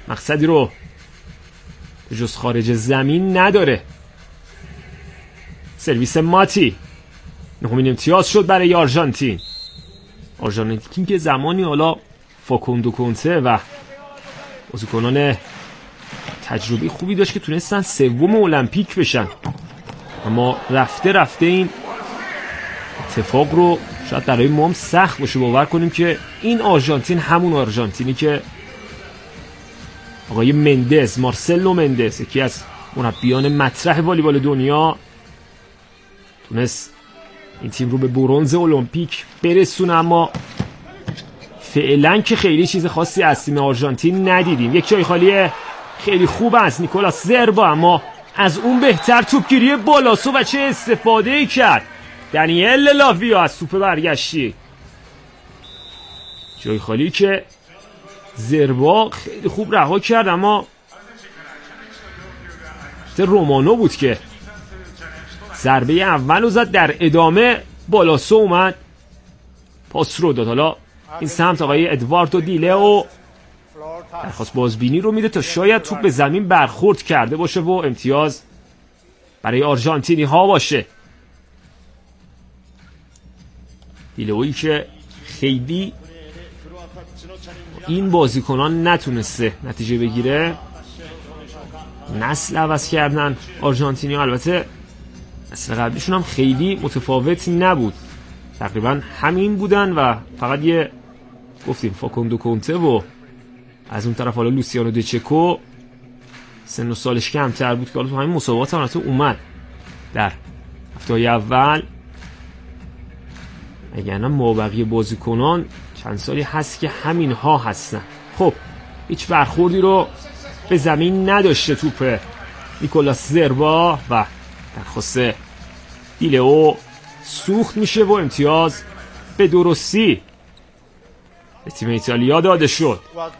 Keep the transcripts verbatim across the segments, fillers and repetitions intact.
مقصدی رو جز خارج زمین نداره. سرویس ماتی نهمین امتیاز شد برای آرژانتین. آرژانتین که زمانی حالا فاکوندو کنته و بازیکنان تجربه خوبی داشت که تونستن سوم المپیک بشن، اما رفته رفته این اتفاق رو شاید برای ما هم سخت باشه باور کنیم که این آرژانتین همون آرژانتینی که آقای مندز، مارسلو مندز، یکی از مربیان مطرح والیبال دنیا، تونست این تیم رو به برنز المپیک برسونه. اما فعلا که خیلی چیز خاصی از تیم آرژانتین ندیدیم. یک جای خالی خیلی خوب است نیکولاس زربا، اما از اون بهتر توپگیری بالاسو و چه استفاده کرد دانیل لاویا از توپ برگشتی. جای خالی که زربا خیلی خوب رها کرد، اما رومانو بود که ضربه اول رو زد. در ادامه بالاسو اومد پاس رو داد. حالا این سمت آقای ادواردو دیلئو درخواست بازبینی رو میده تا شاید توپ به زمین برخورد کرده باشه و امتیاز برای آرژانتینی ها باشه. دیلئویی که خیلی این بازیکنان نتونسته نتیجه بگیره. نسل عوض کردن آرژانتینی ها، البته نسل قبلیشون هم خیلی متفاوت نبود، تقریبا همین بودن و فقط یه گفتیم فاکوندو کنته و از اون طرف حالا لوسیانو دچکو سن و سالش کمتر بود که حالا تو همین مسابقات هم البته اومد در هفته‌های اول. اگر نه مابقی بازیکنان چند سالی هست که همین ها هستن. خب هیچ برخوردی رو به زمین نداشته توپ نیکولاس زربا و درخواست دیلئو سوخت میشه و امتیاز به درستی به تیم ایتالیا داده شد.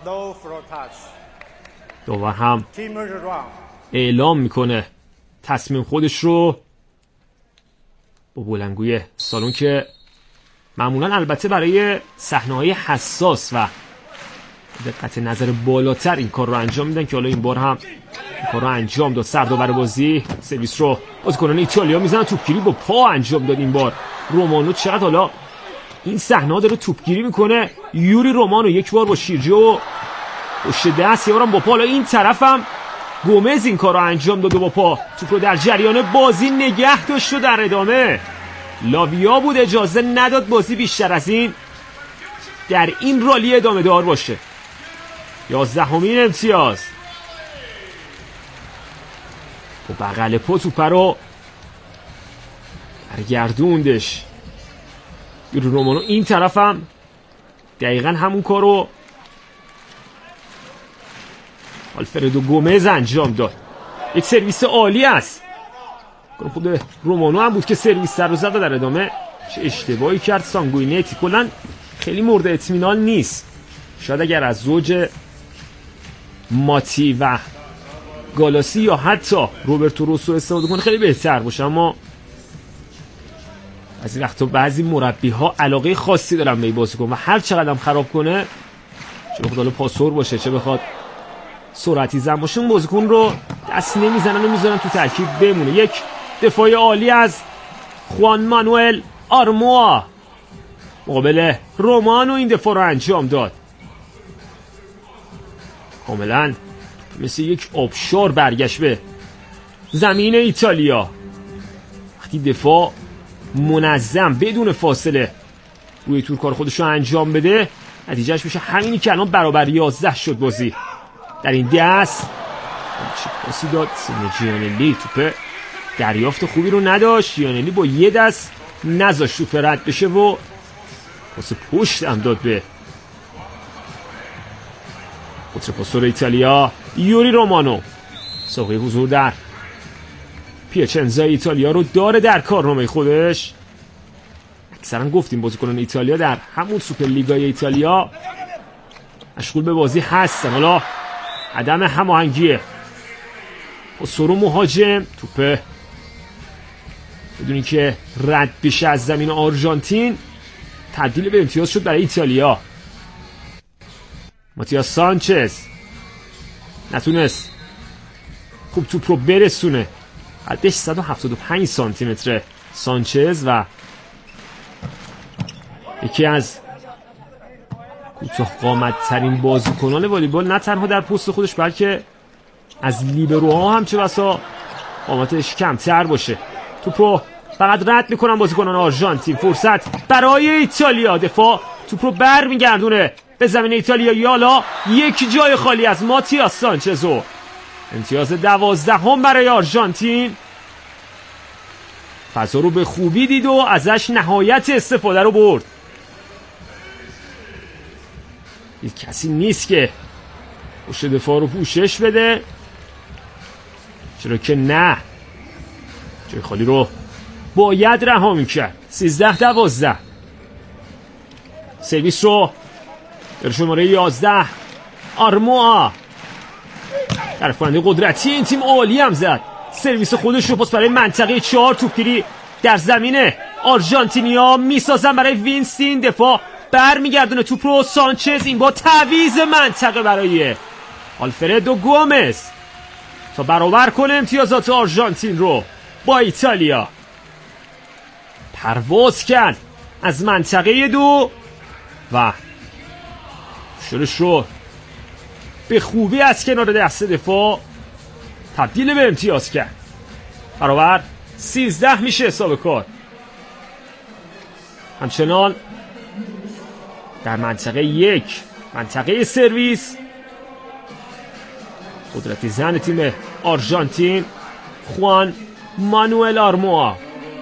داور هم اعلام میکنه تصمیم خودش رو با بلندگوی سالن که معمولا البته برای صحنه‌های حساس و دقت نظر بالاتر این کار رو انجام میدن که حالا این بار هم این کار رو انجام داد. سردآور بازی سرویس رو بازیکنان ایتالیا میزنن، توپگیری با پا انجام داد این بار. رومانو چقدر حالا این صحنه داره توپگیری میکنه. یوری رومانو یک بار با شیرجه و پشت دست، یه بارم با پا. حالا این طرف هم گومز این کار رو انجام داد و با پا توپ رو در جریان بازی نگه داشت و در ادامه لاویا بود اجازه نداد بازی بیشتر از این در این رالی ادامه دار باشه. یازدهمین امتیاز با بغل پا توپ رو برگردوندش یوری رومانو. این طرف هم دقیقا همون کار رو آلفردو گومز انجام داد. یک سرویس عالی است. خود رومانو هم بود که سرویس رو زد و در ادامه چه اشتباهی کرد سانگوینیتی. کلن خیلی مورد اطمینان نیست. شاید اگر از زوج ماتی و گالاسی یا حتی روبرتو روسو استفاده کنه خیلی بهتر باشه، اما از این وقتا بعضی مربی ها علاقه خاصی دارن به این بازیکن و هر چقدر هم خراب کنه، چه بخواد حالا پاسور باشه چه بخواد سرعتی زن باشه، اون بازیکن رو دست نمیزنن و میذارن تو ترکیب بمونه. یک دفاع عالی از خوان مانوئل آرموا مقابل رومانو این دفاع رو انجام داد. کاملا مثل یک آبشار برگشت به زمین ایتالیا. وقتی دفاع منظم بدون فاصله روی تور کار خودش رو انجام بده، نتیجهش میشه همینی که الان برابر یازده شد بازی. در این دست چه پاسی داد جیانلی، توپ دریافت خوبی رو نداشت. جیانلی با یه دست نذاشت توپ رد بشه و پاس پشت هم داد به کنترپاسور ایتالیا یوری رومانو. سابقه حضور در پیاچنزا ایتالیا رو داره در کارنامه خودش. اکثرا گفتیم بازیکنان ایتالیا در همون سوپرلیگای ایتالیا مشغول به بازی هستن. حالا عدم هماهنگیه با سرو مهاجم، توپ بدون که رد بشه از زمین آرژانتین تبدیل به امتیاز شد برای ایتالیا. ماتیاس سانچز نتونست خوب توپ رو برسونه. قدش صد و هفتاد و پنج سانتی متر سانچز و یکی از کوتاه قامت ترین بازیکنان والیبال، نه تنها در پست خودش بلکه از لیبروها هم چه بسا قامتش کمتر باشه. توپ رو فقط رد میکنن بازیکنان آرژانتین. فرصت برای ایتالیا، دفاع توپ رو بر میگردونه به زمین ایتالیا. یالا یک جای خالی از ماتیاس سانچزو. امتیاز دوازدهم برای آرژانتین. فضا رو به خوبی دید و ازش نهایت استفاده رو برد. هیچ کسی نیست که پشت دفاع رو پوشش بده، چرا که نه. جای خالی رو باید رها میکرد. سیزده دوازده. سرویس رو در شماره یازده آرموا، طرف کننده قدرتی این تیم عالی هم زد. سرویس خودش رو پس برای منطقه چهار توپگیری در زمینه آرژانتینیا میسازن برای وینستین. دفاع بر میگردونه توپ رو. سانچز این با تعویض منطقه برای آلفردو گومز تا برابر کنه امتیازات آرژانتین رو با ایتالیا. پرواز کرد از منطقه دو و شورش رو به خوبی از کنار دست دفاع تبدیل به امتیاز کرد. برابر سیزده میشه حساب کار. همچنان در منطقه یک، منطقه سرویس، قدرت زن تیم آرژانتین خوان مانوئل آرموا.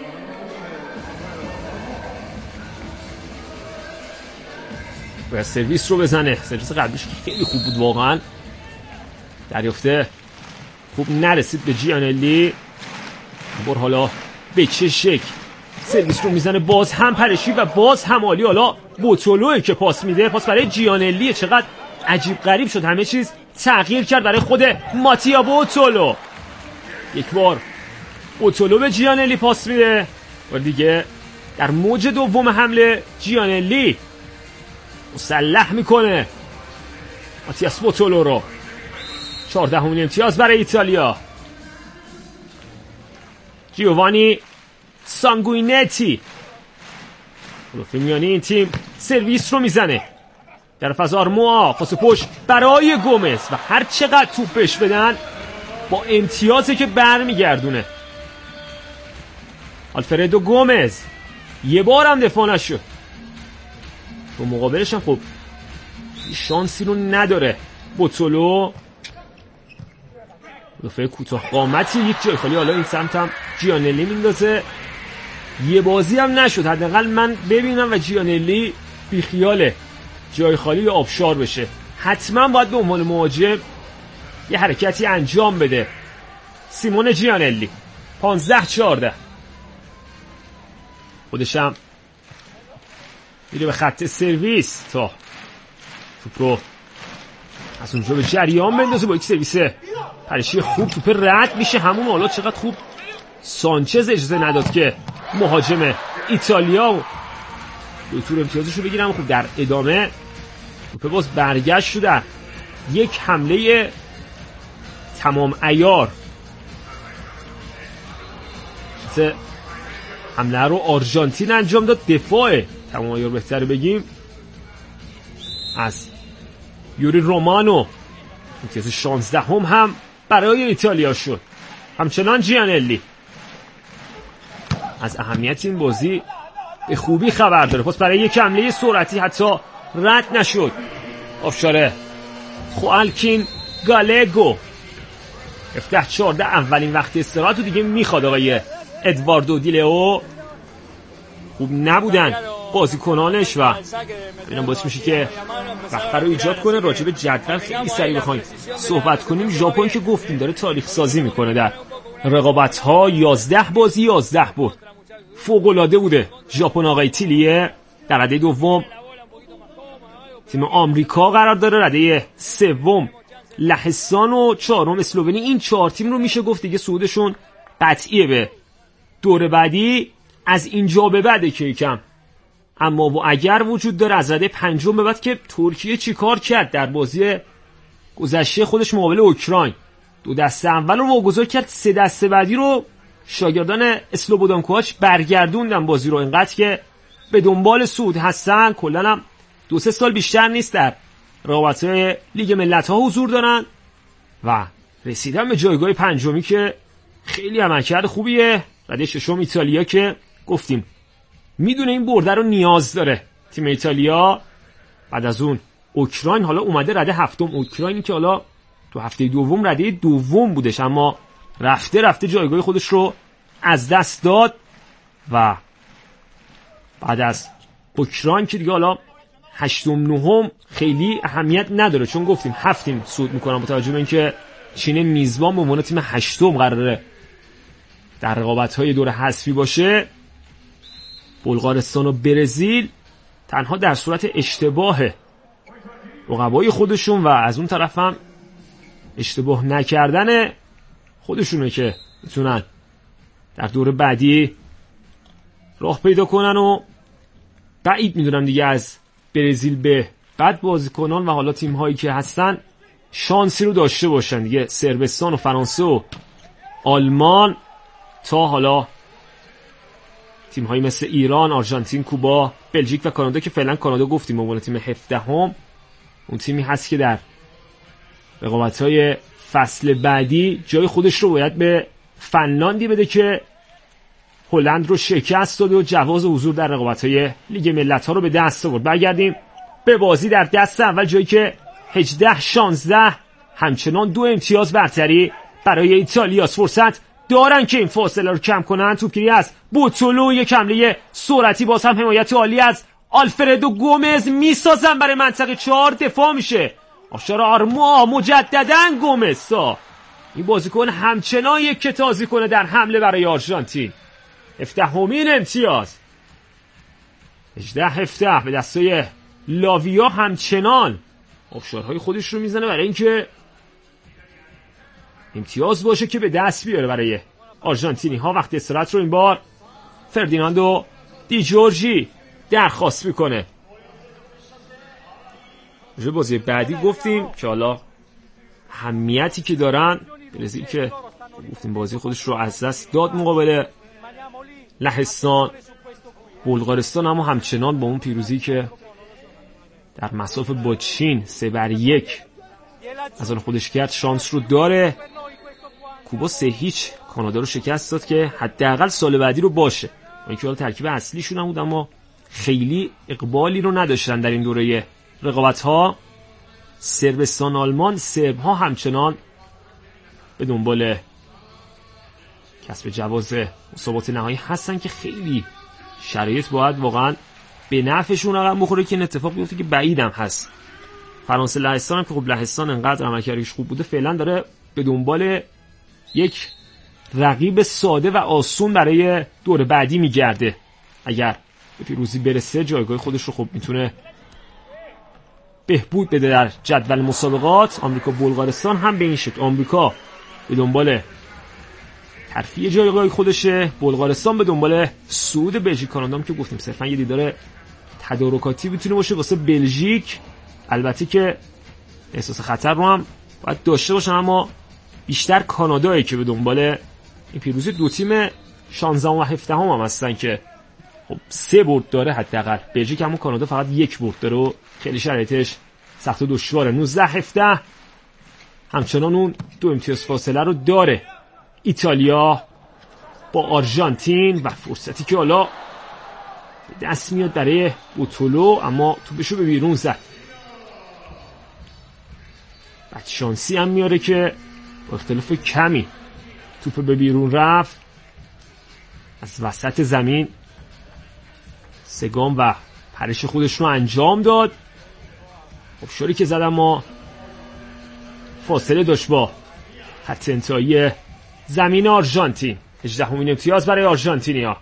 باید سرویس رو بزنه. سرویس قبلیش خیلی خوب بود واقعا. دریافته خوب نرسید به جیانلی. بر حالا به چه شکل سرویس رو میزنه، باز هم پرشی و باز هم عالی. حالا بوتولوه که پاس میده، پاس برای جیانلی. چقدر عجیب غریب شد، همه چیز تغییر کرد برای خود ماتیا بوتولو. یک بار بوتولو به جیانلی پاس میده و دیگه در موج دوم حمله جیانلی مسلح میکنه ماتیاس بوتولو رو. چهاردهمین امتیاز برای ایتالیا. جیووانی سانگوینتی، خلوف میانی این تیم، سرویس رو میزنه در فضا. آرموا پاس پشت برای گومز و هر چقدر توپ بهش بدن با امتیازی که برمیگردونه. آلفردو گومز یه بار هم دفاع نشد. و مقابلش هم خب شانسی رو نداره. بوتولو دفعه کوتاه قامتی، یک جای خالی. حالا این سمت هم جیانلی میندازه. یه بازی هم نشد حداقل من ببینم و جیانلی بیخیاله جای خالی آبشار بشه. حتما باید به عنوان مهاجم یه حرکتی انجام بده. سیمون جیانلی پانزده چهارده. خودشم میره به خط سرویس تا توپ رو از اونجا به جریان بندازه با یک سرویس پرشی خوب. توپ رد میشه همون. حالا چقدر خوب سانچز اجازه نداد که مهاجم ایتالیا دو تور امتیازش رو بگیرم. خوب در ادامه توپ باز برگشت شده. یک حمله تمام عیار. حمله رو آرژانتین انجام داد. دفاع تمام عیار بهتره بگیم از یوری رومانو. امتیاز شانزده هم هم برای ایتالیا شد. همچنان جیانلی از اهمیت این بازی به خوبی خبر داره. پس برای یک حمله سرعتی حتی رد نشد. آفشاره خوالکین گالگو. هفده چهارده اولین وقت استراحت رو دیگه میخواد آقای ادواردو دیلئو. خوب نبودن بازیکنانش و ببینم باعث میشه که وقت رو ایجاد کنه. راجع به جدول خیلی سریع بخوایم صحبت کنیم. ژاپن که گفتیم داره تاریخ سازی میکنه در رقابت ها. یازده بازی یازده برد. فوق العاده بوده ژاپن. آقای تیلیه در رده دوم تیم آمریکا قرار داره، رده سوم لهستان و چهارم اسلوونی. این چهار تیم رو میشه گفت دیگه صعودشون قطعیه به دور بعدی. از اینجا به بعده که یکم اما و اگر وجود داره. از رده پنجم به بعد که ترکیه چیکار کرد در بازی گذشته خودش مقابل اوکراین دو دسته اول رو واگذار کرد، سه دسته بعدی رو شاگردان اسلوبودان کوچ برگردوندن بازی رو، اینقدر که به دنبال صعود هستن. کلا هم دو سه سال بیشتر نیست در رقابت‌های لیگ ملت‌ها حضور دارن و رسیدن به جایگاه پنجمی که خیلی عملکرد خوبیه. رده ششم ایتالیا که گفتیم میدونه این برده رو نیاز داره تیم ایتالیا. بعد از اون اوکراین حالا اومده رده هفتم. اوکراینی که حالا تو هفته دوم رده دوم بودش اما رفته رفته جایگاه خودش رو از دست داد و بعد از اوکراین که دیگه حالا هشتم نهم خیلی اهمیت نداره، چون گفتیم هفتیم صعود میکنن با توجه به اینکه چین میزبان به عنوان تیم هشتم قراره در رقابت‌های دور حذفی باشه. بلغارستان و برزیل تنها در صورت اشتباه رقبای خودشون و از اون طرف هم اشتباه نکردن خودشونه که میتونن در دور بعدی راه پیدا کنن و بعید میدونم دیگه از برزیل به بعد بازیکنان و حالا تیم هایی که هستن شانسی رو داشته باشن دیگه. صربستان و فرانسه و آلمان تا حالا تیم هایی مثل ایران، آرژانتین، کوبا، بلژیک و کانادا که فعلا کانادا گفتیم به عنوان تیم هفدهم اون تیمی هست که در رقابت‌های فصل بعدی جای خودش رو باید به فنلاندی بده که هلند رو شکست داد و جواز حضور در رقابت‌های لیگ ملت‌ها رو به دست آورد. برگردیم به بازی در دست اول، جایی که هجده شانزده همچنان دو امتیاز برتری برای ایتالیاس. فرصت دارن که این فاصله رو کم کنن. توپگیری از بوتولو، یک حمله سرعتی، باز هم حمایت عالی از آلفردو گومز میسازن برای منطقه چهار. دفاع میشه آشار آرما، مجددا گومز. این بازیکن همچنان یک که تازی کنه در حمله برای آرژانتین. هفدهمین امتیاز، هجده هفده به دستای لاویا همچنان آفشارهای خودش رو میزنه برای اینکه امتیاز باشه که به دست بیاره برای آرژانتینی ها. وقت استراحت رو این بار فردیناندو دی جورجی درخواست میکنه. روی بازی بعدی گفتیم که حالا اهمیتی که دارن، برزیل که گفتیم بازی خودش رو از دست داد مقابل لهستان. بلغارستان اما همچنان با اون پیروزی که در مسافه با چین سه بر یک از آن خودش کرد شانس رو داره. کوبا سه هیچ کانادا رو شکست داد که حداقل سال بعدی رو باشه. اینکه حالا ترکیب اصلیشون هم بود اما خیلی اقبالی رو نداشتن در این دوره رقابت ها. صربستان آلمان، سرب ها همچنان به دنبال کسب جواز مسابقات نهایی هستن که خیلی شرایط باید واقعا به نفعشون رقم بخوره که این اتفاق بیفته که بعیدم هست. فرانسه لهستان هم که خب لهستان انقدر عملکردش خوب بوده فعلا داره به دنبال یک رقیب ساده و آسون برای دور بعدی میگرده. اگر به پیروزی برسه جایگاه خودش رو خب میتونه بهبود بده در جدول مسابقات. آمریکا بلغارستان هم به این شکل. آمریکا به دنبال ترفیع جایگاه خودشه، بلغارستان به دنبال صعود. بلژیک کانادا هم که گفتیم صرفا یه دیدار تدارکاتی میتونه باشه واسه بلژیک. البته که احساس خطر رو هم باید داشته باشن اما بیشتر کانادایی که به دنبال این پیروزی. دو تیم شانزده و هفده هم, هم هستن که خب سه برد داره حداقل. بلژیک هم و کانادا فقط یک برد داره و خیلی شرایطش سخت و دشواره. نوزده هفده همچنان اون دو امتیاز فاصله رو داره ایتالیا با آرژانتین و فرصتی که حالا دست میاد برای بوتولو اما توپشو به بیرون زد. بعد شانسی هم میاره که با اختلاف کمی توپ به بیرون رفت از وسط زمین. سگام و پرش خودش رو انجام داد. خب شوری که زد اما فاصله داشت با خط انتهایی زمین آرژانتین. هجدهمین امتیاز برای آرژانتینیا.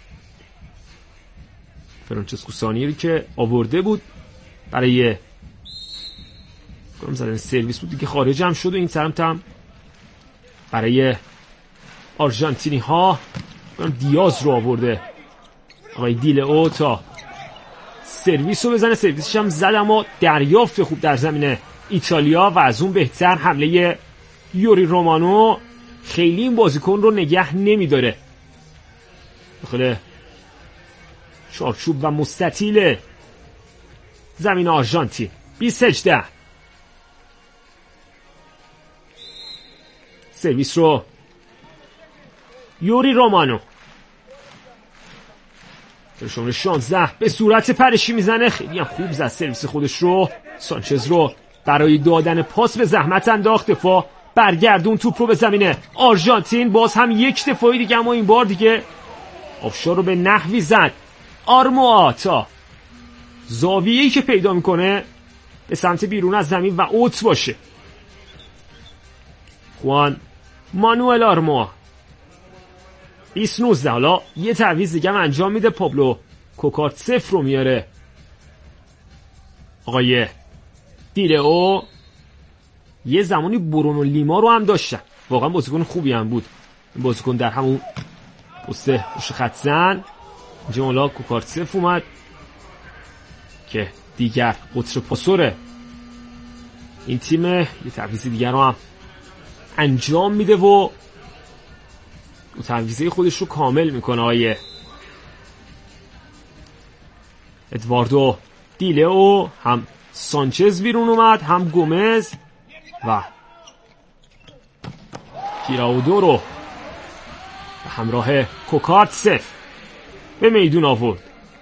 فرانچسکو سانیری که آورده بود برای گرم زدن سرویس بود دیگه خارج هم شد و این سمت هم برای آرژانتینی ها دیاز رو آورده آقای دیل او تا سرویس رو بزنه. سرویسش هم زد اما دریافت خوب در زمین ایتالیا و از اون بهتر حمله یوری رومانو خیلی این بازیکن رو نگه نمیداره. داخل چارچوب و مستطیل زمین آرژانتین. بیست هجده سرویس رو یوری رومانو شماره شانزده به صورت پرشی میزنه. خیلی هم خوب زد سرویس خودش رو. سانچز رو برای دادن پاس به زحمت انداخت. دفاع برگردون توپ رو به زمینه آرژانتین. باز هم یک دفاعی دیگه، اما این بار دیگه آفشار رو به نحوی زد. آرمواتا زاویه‌ای که پیدا میکنه به سمت بیرون از زمین و اوت باشه. خوان مانوئل آرموا بیست نوزده. حالا یه تعویض دیگه انجام میده. پابلو کوکارتسف رو میاره. آقای دیلئو یه زمانی برونو لیما رو هم داشتن، واقعا بازیکن خوبی هم بود. این بازیکن در همون پست پشت خط زن. اینجا حالا کوکارتسف اومد که دیگر قطر پاسوره این تیم. یه تعویض دیگر رو هم انجام میده و تعویضه خودش رو کامل میکنه. آیه ادواردو دیلئو، هم سانچز بیرون اومد، هم گومز و کیراودو رو به همراه کوکارتسف به میدون آورد.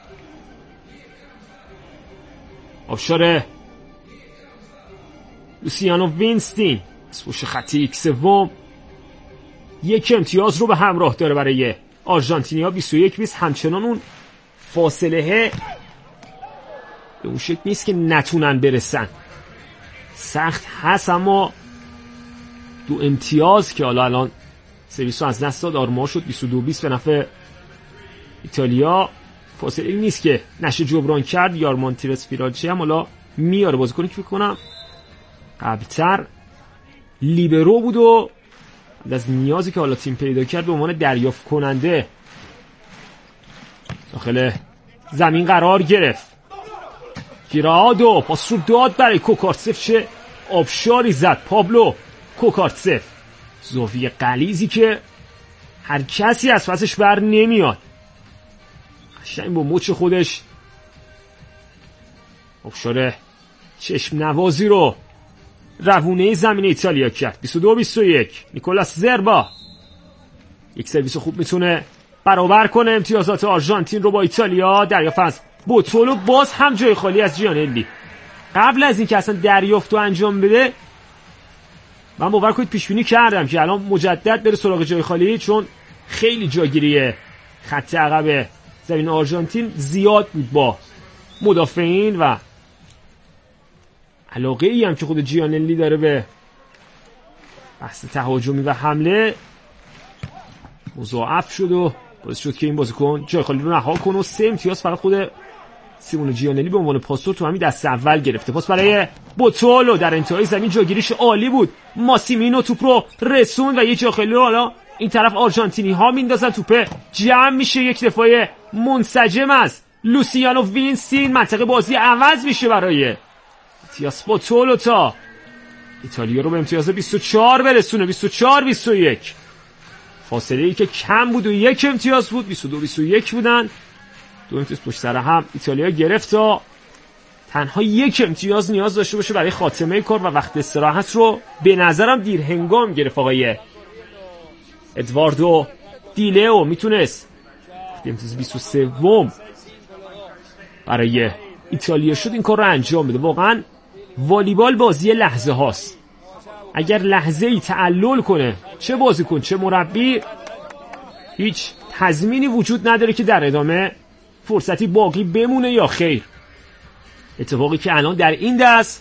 آفشار لوسیانو وینستین سوش خطی یک سوم. یک امتیاز رو به همراه داره برای آرژانتینیا. بیست و یک بیست. همچنان اون فاصله به اون شکل نیست که نتونن برسن، سخت هست، اما دو امتیاز که حالا الان سرویس رو از دست داد. آرما شد بیست و دو بیست به نفع ایتالیا. فاصله نیست که نشه جبران کرد. یارمان تیرسپیراچی هم حالا میاره. بازیکنی که فکر کنم قبلتر لیبرو بود و از نیازی که حالا تیم پیدا کرد به عنوان دریافت کننده داخل زمین قرار گرفت. گیرادو پاس رو داد برای کوکارتسف. چه آبشاری زد پابلو کوکارتسف. زاویه غلیظی که هر کسی از پسش بر نمیاد. قشنگ با مچ خودش آبشار چشم نوازی رو روونه زمین ایتالیا کرد. بیست و دو بیست و یک. نیکولاس زربا یک سرویس خوب میتونه برابر کنه امتیازات آرژانتین رو با ایتالیا. دریافت از بوتولو، باز هم جای خالی از جیانلی. قبل از اینکه اصلا دریافت رو انجام بده من باور کنید پیش بینی کردم که الان مجدد بره سراغ جای خالی، چون خیلی جاگیری خط عقب زمین آرژانتین زیاد بود با مدافعین و علاقه ای هم که خود جیانلی داره به بحث تهاجمی و حمله مضاعف شد و باعث شد که این بازیکن جای خالی رو رها کنه و سه امتیاز فقط خود سیمون جیانلی به عنوان پاسور تو همین دست اول گرفته. پاس برای بوتولو در انتهای زمین، جاگیریش عالی بود. ماسیمینو توپ رو رسون و یه جای خالی رو حالا این طرف آرژانتینی ها میندازن. توپه جمع میشه. یک دفاع منسجم از لوسیانو وینستین. منطقه بازی عوض میشه برای تیاس بوتولو تا ایتالیا رو به امتیاز بیست و چهار برسونه. بیست و چهار بیست و یک. فاصله ای که کم بود و یک امتیاز بود. بیست و دو بیست و یک بودن. دو امتیاز پشت سر هم ایتالیا گرفت تا تنها یک امتیاز نیاز داشته باشه برای خاتمه کار و وقت استراحت رو به نظرم دیر هنگام گرفت. آقای ادواردو دیلئو میتونست امتیاز بیست و سه برای ایتالیا شد این کار رو انجام بده. واقعا والیبال بازی لحظه هاست. اگر لحظه ای تعلل کنه چه بازیکن چه مربی، هیچ تضمینی وجود نداره که در ادامه فرصتی باقی بمونه یا خیر. اتفاقی که الان در این دست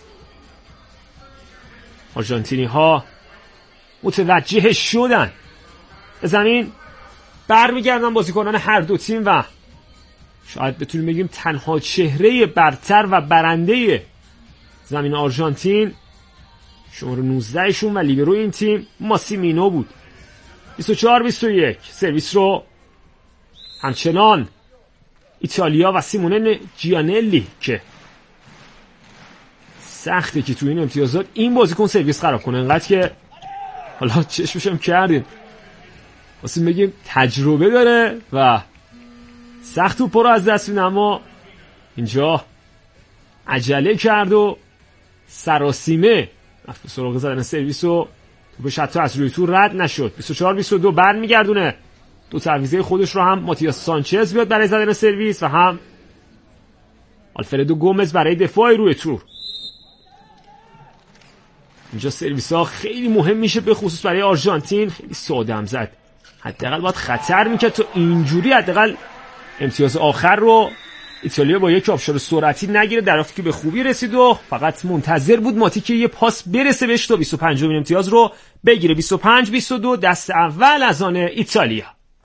آرژانتینی ها متوجه شدن. به زمین برمیگردن بازیکنان هر دو تیم و شاید بتونیم بگیم تنها چهره برتر و برنده زمین آرژانتین شماره نوزده شون و لیبرو این تیم ماسیمینو بود. بیست و چهار بیست و یک. سرویس رو همچنان ایتالیا و سیمونه جیانلی که سخته که تو این امتیازات این بازیکن سرویس خراب کنه، انقدر که حالا چشمشم کردیم واسه بگیم تجربه داره و سخت توپ رو از دست میده، اما اینجا عجله کرد و سراسیمه رفت سراغ زدن سرویس و توپش حتی از روی تو رد نشد. بیست و چهار بیست و دو برمیگردونه دو تعویضه خودش رو، هم ماتیاس سانچز بیاد برای زدن سرویس و هم آلفردو گومز برای دفاع روی تو. اینجا سرویس ها خیلی مهم میشه، به خصوص برای آرژانتین. خیلی ساده هم زد، حداقل باید خطر میکرد تا اینجوری حداقل امتیاز آخر رو ایتالیا با یک آبشار سرعتی نگیره. در حالی که به خوبی رسید و فقط منتظر بود ماتی که یه پاس برسه بهش تا بیست و پنجمین امتیاز رو بگیره. بیست و پنج بیست و دو دست اول از آن ایتالیا.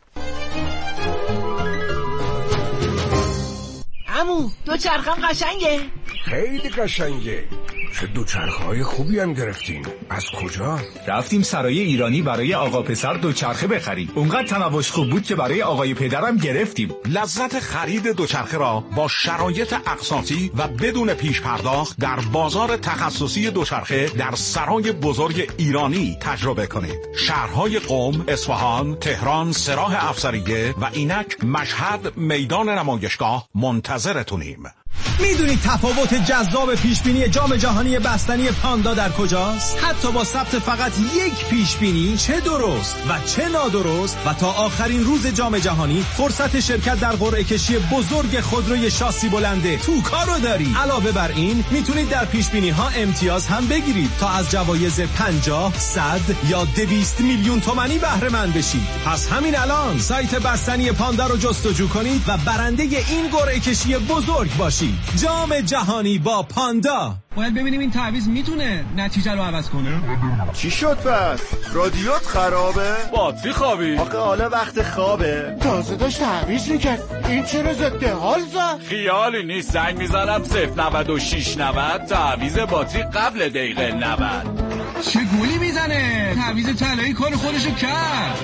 عمو دو چرخم قشنگه. خیلی قشنگه. چه دوچرخه‌های خوبی هم گرفتین. از کجا؟ رفتیم سرای ایرانی برای آقا پسر دوچرخه بخریم. اونقدر تنوعش خوب بود که برای آقای پدرم گرفتیم. لذت خرید دوچرخه را با شرایط اقساطی و بدون پیش پرداخت در بازار تخصصی دوچرخه در سرای بزرگ ایرانی تجربه کنید. شهرهای قم، اصفهان، تهران، سراح افسریه و اینک مشهد میدان نمایشگاه منتظرتونیم. میدونید تفاوت جذاب پیشبینی جام جهانی بستنی پاندا در کجاست؟ حتی با ثبت فقط یک پیشبینی چه درست و چه نادرست و تا آخرین روز جام جهانی فرصت شرکت در قرعه کشی بزرگ خودروی شاسی بلنده توکا رو داری. علاوه بر این میتونید در پیشبینی ها امتیاز هم بگیرید تا از جوایز پنجاه، صد یا دویست میلیون تومانی بهره مند بشید. پس همین الان سایت بستنی پاندا رو جستجو کنید و برنده این قرعه کشی بزرگ باشید. جام جهانی با پاندا. باید ببینیم این تعویض میتونه نتیجه رو عوض کنه. چی شد پس؟ رادیوت خرابه؟ باتری خوابی؟ آخه حالا وقت خوابه. تازه داشت تعویض میکرد، این چرا ضد حال زد؟ خیالی نیست، زنگ میزنم صفر نود و شش نود تعویض باتری قبل دقیقه نود. چه گولی میزنه؟ تعویض طلایی کار خودشو کرد.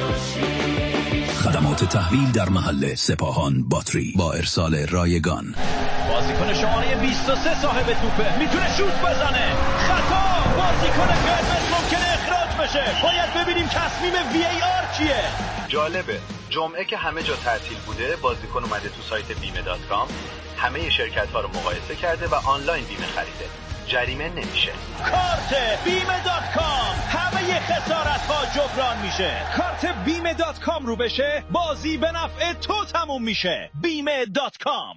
خدمات تحویل در محل سپاهان باتری با ارسال رایگان. بازیکن شماره بیست و سه صاحب توپه، میتونه شوت بزنه. خطا، بازیکن قرمز ممکنه اخراج بشه. باید ببینیم تصمیم وی ای آر چیه. جالبه، جمعه که همه جا تعطیل بوده بازیکن اومده تو سایت بیمه دات کام، همه شرکت ها رو مقایسه کرده و آنلاین بیمه خریده. جریمه نمیشه. کارت بیمه دات کام، همه خسارت ها جبران میشه. کارت بیمه دات کام رو بشه، بازی به نفع تو تموم میشه. بیمه دات کام.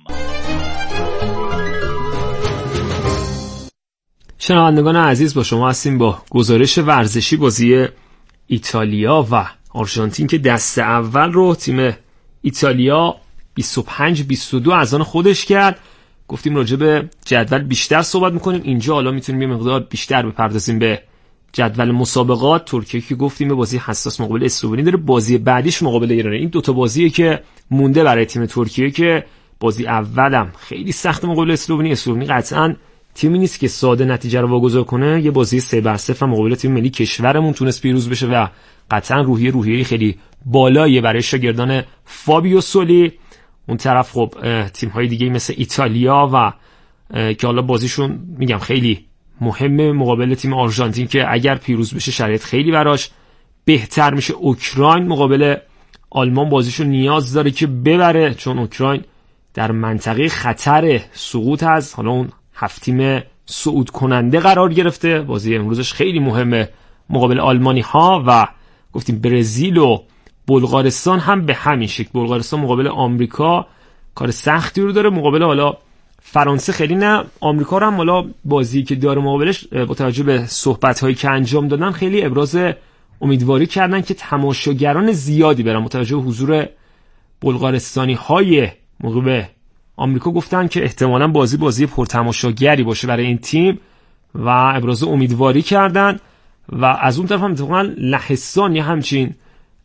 شنوندگان عزیز، با شما هستیم با گزارش ورزشی بازی ایتالیا و آرژانتین که دست اول رو تیم ایتالیا بیست و پنج بیست و دو از آن خودش کرد. گفتیم راجع به جدول بیشتر صحبت میکنیم. اینجا حالا میتونیم یه مقدار بیشتر بپردازیم به جدول مسابقات. ترکیه که گفتیم به بازی حساس مقابل اسلوونی داره، بازی بعدیش مقابل ایرانه. این دوتا بازیه که مونده برای تیم ترکیه که بازی اولم خیلی سخت مقابل اسلوونی. اسلوونی قطعاً تیمی نیست که ساده نتیجه رو واگذار کنه. یه بازی سه بر صفر مقابل تیم ملی کشورمون تونست پیروز بشه و قطعاً روحیه روحیه خیلی بالایی برای شاگردان فابیو سولی. اون طرف خب تیم‌های دیگه مثل ایتالیا و که حالا بازیشون میگم خیلی مهمه مقابل تیم آرژانتین که اگر پیروز بشه شرایط خیلی براش بهتر میشه. اوکراین مقابل آلمان بازیشون نیاز داره که ببره، چون اوکراین در منطقه خطر سقوط هست. حالا اون هفت تیم صعود کننده قرار گرفته. بازی امروزش خیلی مهمه مقابل آلمانی ها و گفتیم برزیل و بلغارستان هم به همین شکل. بلغارستان مقابل آمریکا کار سختی رو داره، مقابل حالا فرانسه خیلی نه. آمریکا رو هم حالا بازی که داره مقابلش با توجه به صحبت‌هایی که انجام دادن خیلی ابراز امیدواری کردن که تماشاگران زیادی برن. متوجه به حضور بلغارستانی‌های مقابل آمریکا گفتن که احتمالاً بازی بازی پرتماشاگری باشه برای این تیم و ابراز امیدواری کردن. و از اون طرف هم اتفاقاً لهستان یه همچین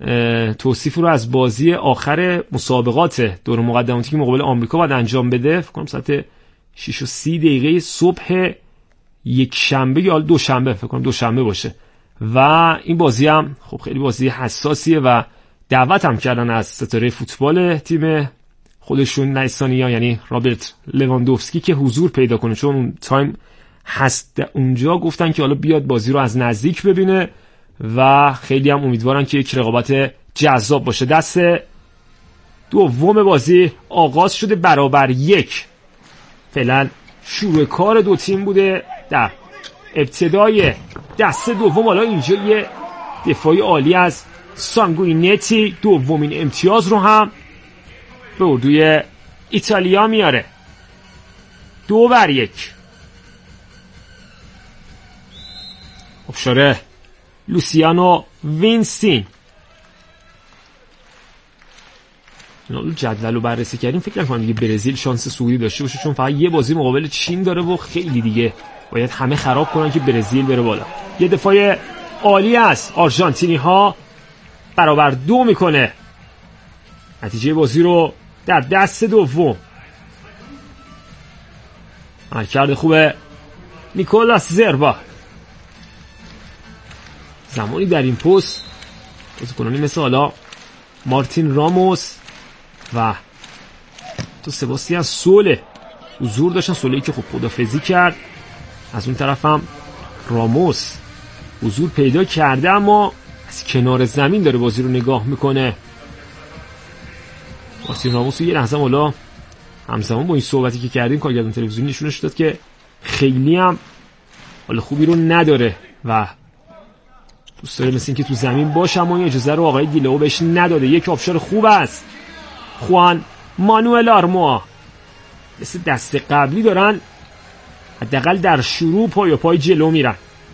توصیف رو از بازی آخر مسابقات دور مقدماتی که مقابل آمریکا باید انجام بده، فکر کنم ساعت شش و سی دقیقه صبح یک شنبه یا دو شنبه، فکر کنم دو شنبه باشه. و این بازی هم خب خیلی بازی حساسیه و دعوت هم کردن از ستاره فوتبال تیم خودشون لهستانیا، یعنی رابرت لواندوفسکی، که حضور پیدا کنه، چون اون تایم هست اونجا گفتن که حالا بیاد بازی رو از نزدیک ببینه و خیلی هم امیدوارن که یک رقابت جذاب باشه. دست دوم بازی آغاز شده، برابر یک. فعلا شروع کار دو تیم بوده در ابتدای دست دوم. حالا اینجا یه دفاعی عالی از سانگوینتی دومین امتیاز رو هم به اردوی ایتالیا میاره. دو بر یک. ابشاره لوسیانو وینستین. اینا جدول رو بررسی کردیم، فکر نکنم دیگه برزیل شانس صعودی داشته باشه، چون فقط یه بازی مقابل چین داره و خیلی دیگه باید همه خراب کنن که برزیل بره بالا. یه دفاع عالی است آرژانتینی ها، برابر دو میکنه. نتیجه بازی رو در دست دوم. عملکرد خوبه نیکولاس زربا. زمانی در این پست بازیکنانی مثل حالا مارتین راموس و تو سباستیان سوله حضور داشتن. سوله‌ای که خب خدافظی کرد. از اون طرف هم راموس حضور پیدا کرده اما از کنار زمین داره بازی رو نگاه میکنه. مارتین راموس یه لحظه حالا همزمان با این صحبتی که کردیم کارگردان تلویزیونی نشونش داد که خیلی هم حالا خوبی رو نداره و دوست داره مثل این که تو زمین باشه، اما این اجازه رو آقای دیلئو بهش نداده. یک آبشار خوب است. خوان مانوئل آرموا مثل دست قبلی دارن حداقل در شروع پای و پای جلو میرن.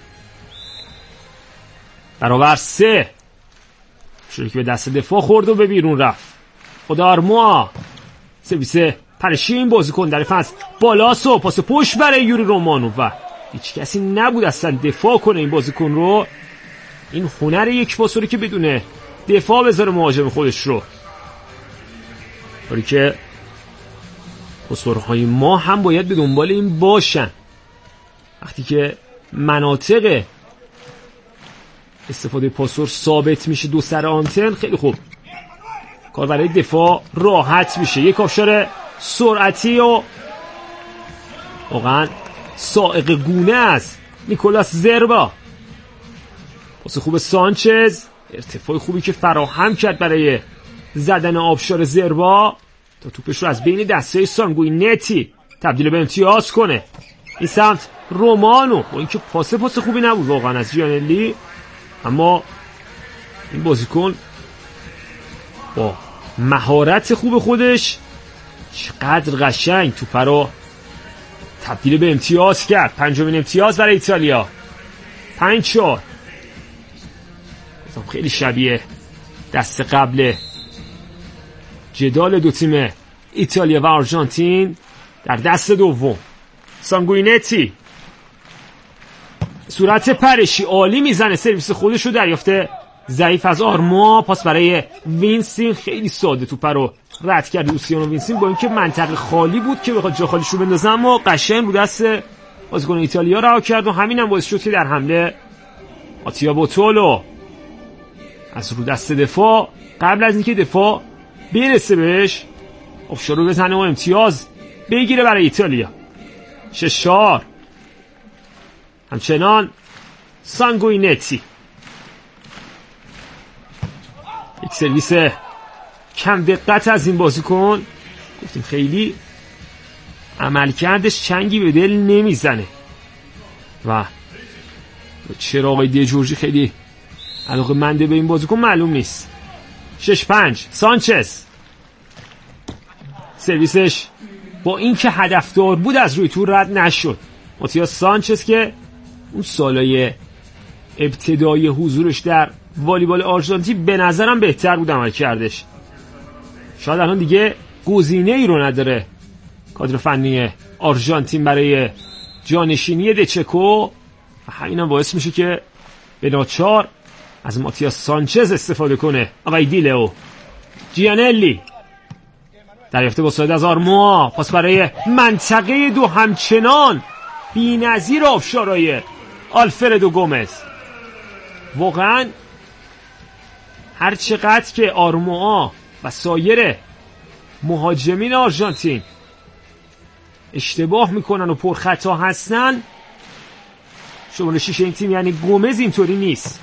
برابر سه. شروع که به دست دفاع خورد و به بیرون رفت. خدا آرموا سرویس پرشی این بازیکن در فاز بالاست و پاس پشت برای یوری رومانو و هیچ کسی نبود اصلا دفاع کنه این بازیکن رو. این هنر یک پاسوری که بدونه دفاع بذاره مهاجم خودش رو، کاری که پاسورهای ما هم باید به دنبال این باشن. وقتی که مناطق استفاده پاسور ثابت میشه دو سر آنتن، خیلی خوب کار برای دفاع راحت میشه. یک آبشار سرعتی و واقعا سائق گونه است نیکولاس زربا. پاس خوب سانچز، ارتفاع خوبی که فراهم کرد برای زدن آبشار زربا تا توپش رو از بین دسته سانگوینتی تبدیل به امتیاز کنه. این سمت رومانو با اینکه پاس پاس خوبی نبود واقعا از جیانلی، اما این بازیکن با مهارت خوب خودش چقدر قشنگ توپ رو تبدیل به امتیاز کرد. پنجمین امتیاز برای ایتالیا. پنج چهار. خیلی شبیه دست قبل جدال دو تیم ایتالیا و آرژانتین در دست دوم. سانگوینتی صورت پرشی عالی میزنه، سرویس خودش رو دریافته ضعیف از آرموا. پاس برای وینستین خیلی ساده توپ رو رد کرد لوسیانو وینستین با اینکه منطقه خالی بود که بخواد جا خالیش رو بندازه، اما قشنگ رو دست بازیکن ایتالیا رها کرد و همین هم باعث شد که در حمله آتیا بوتولو از رو دست دفاع قبل از اینکه دفاع برسه بهش آبشار رو بزنه و امتیاز بگیره برای ایتالیا. شش چهار. همچنان سانگوینتی یک سرویس کم دقت از این بازیکن، گفتیم خیلی عملکردش چنگی به دل نمیزنه و چرا آقای دی جورجی خیلی علاقه منده به این بازیکن معلوم نیست. شش پنج. سانچز سرویسش با اینکه هدفدار بود از روی تور رد نشد. ماتیاس سانچز که اون سالای ابتدای حضورش در والیبال آرژانتین به نظرم بهتر بود عمل کردش. شاید الان دیگه گزینه ای رو نداره کادر فنی آرژانتین برای جانشینی دچکو و همین هم باعث میشه که به ناچار از ماتیاس سانچز استفاده کنه. آقای دیلئو. جیانلی دریافته با ساید از آرموا. پاس برای منطقه دو همچنان بی‌نظیر آبشارای آلفردو گومز. واقعا هر چقدر که آرموا و سایر مهاجمین آرژانتین اشتباه میکنن و پرخطا هستن، شماره شش این تیم یعنی گومز اینطوری نیست.